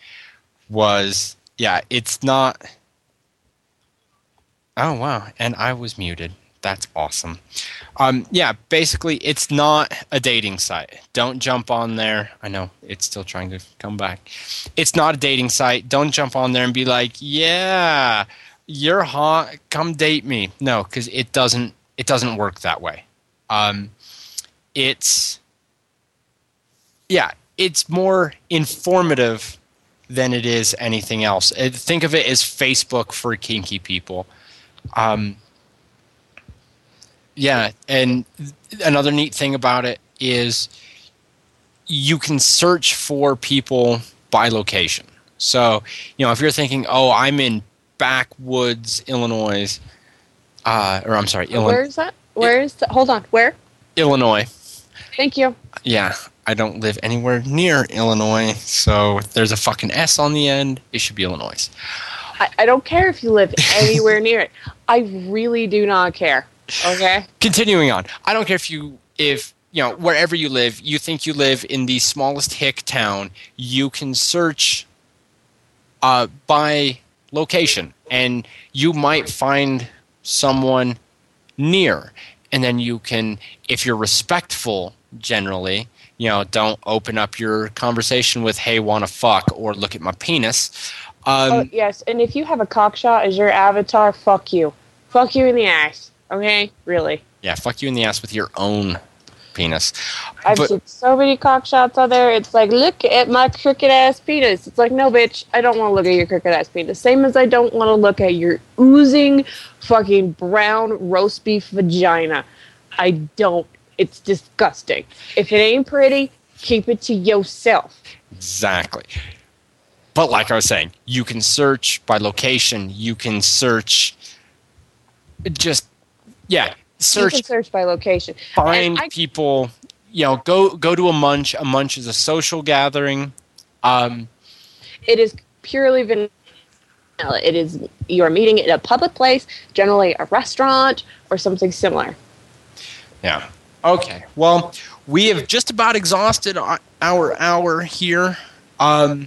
was, yeah, it's not... Oh, wow. And I was muted. That's awesome. Um, yeah, basically, it's not a dating site. Don't jump on there. I know, it's still trying to come back. It's not a dating site. Don't jump on there and be like, yeah, you're hot. Come date me. No, because it doesn't, it doesn't work that way. Um, it's, yeah, it's more informative than it is anything else. Uh, Think of it as Facebook for kinky people. Um, yeah, and another neat thing about it is you can search for people by location. So, you know, if you're thinking, oh, I'm in backwoods, Illinois, uh, or I'm sorry, Illinois. Where is that? Where is that? Hold on. Where? Illinois. Thank you. Yeah, I don't live anywhere near Illinois, so if there's a fucking S on the end, it should be Illinois. I, I don't care if you live anywhere near it. I really do not care. Okay? Continuing on. I don't care if you, if, you know, wherever you live, you think you live in the smallest hick town, you can search uh, by location, and you might find someone near. And then you can, if you're respectful generally, you know, don't open up your conversation with, hey, wanna fuck, or look at my penis. Um, oh, yes, and if you have a cockshot as your avatar, fuck you. Fuck you in the ass. Okay? Really. Yeah, fuck you in the ass with your own penis. I've but, seen so many cockshots out there, it's like, look at my crooked-ass penis. It's like, no, bitch, I don't want to look at your crooked-ass penis. Same as I don't want to look at your oozing, fucking brown roast beef vagina. I don't. It's disgusting. If it ain't pretty, keep it to yourself. Exactly. But like I was saying, you can search by location. You can search just, yeah, search. You can search by location. Find I, people, you know, go go to a munch. A munch is a social gathering. Um, it is purely vanilla. It is, you are meeting at a public place, generally a restaurant or something similar. Yeah. Okay. Well, we have just about exhausted our hour here. Um,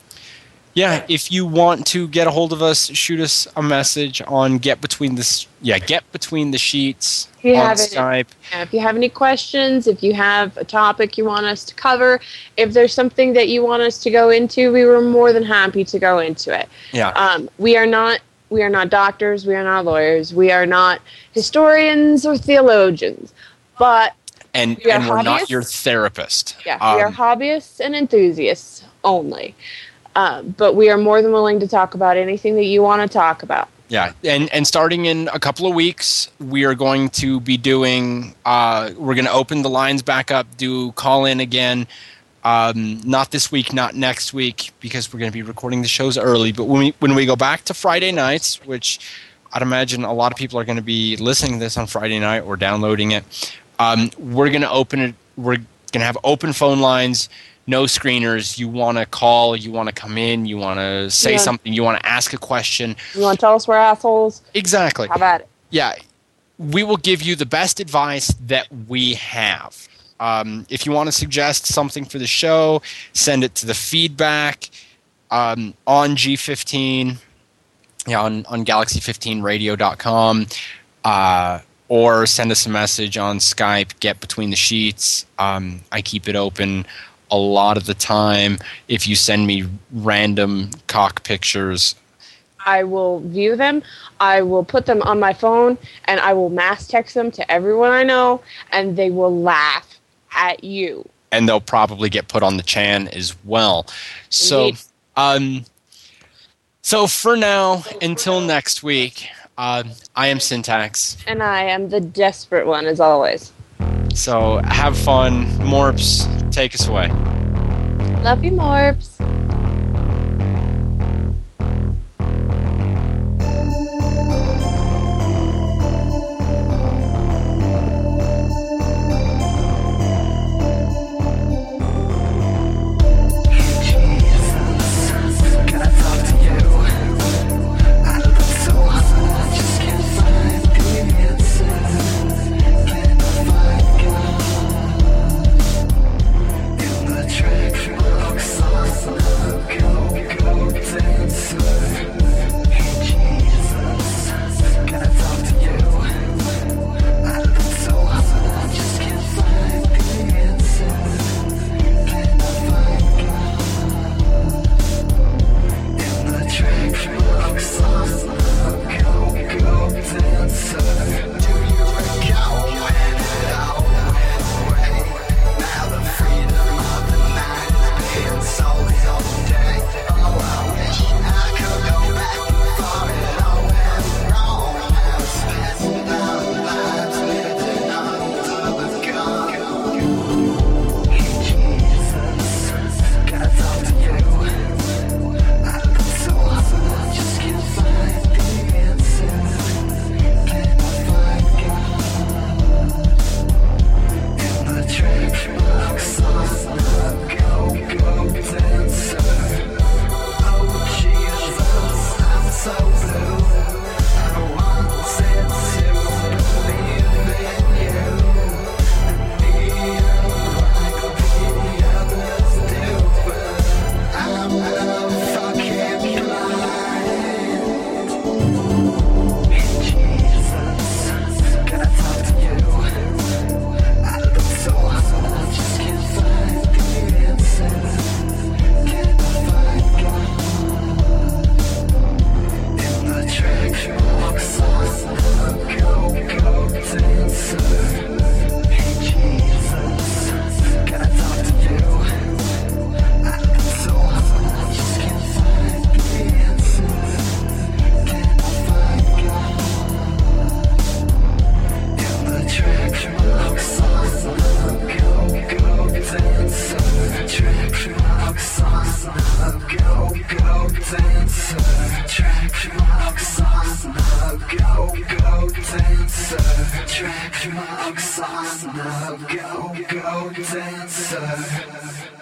yeah, if you want to get a hold of us, shoot us a message on Get Between the yeah Get Between the Sheets on Skype. Any, if you have any questions, if you have a topic you want us to cover, if there's something that you want us to go into, we were more than happy to go into it. Yeah. Um, we are not we are not doctors. We are not lawyers. We are not historians or theologians. But and We are and we're not hobbyists. your therapist. Yeah, we are Um, hobbyists and enthusiasts only. Uh, but we are more than willing to talk about anything that you want to talk about. Yeah, and and starting in a couple of weeks, we are going to be doing. Uh, we're going to open the lines back up, do call in again. Um, not this week, not next week, because we're going to be recording the shows early. But when we when we go back to Friday nights, which I'd imagine a lot of people are going to be listening to this on Friday night or downloading it, um, we're going to open it. We're going to have open phone lines. No screeners. You want to call, you want to come in, you want to say Yeah. something, you want to ask a question. You want to tell us we're assholes? Exactly. How about it? Yeah. We will give you the best advice that we have. Um, if you want to suggest something for the show, send it to the feedback um, on G fifteen, yeah, on, on galaxy fifteen radio dot com, uh, or send us a message on Skype, Get Between the Sheets. Um, I keep it open a lot of the time. If you send me random cock pictures, I will view them. I will put them on my phone, and I will mass text them to everyone I know, and they will laugh at you. and they'll probably get put on the Chan as well. So, Indeed. um, so for now, until next week, uh, I am Syntax. And I am the desperate one, as always. So have fun. Morps, take us away. Love you, Morps. Go, go, dancer.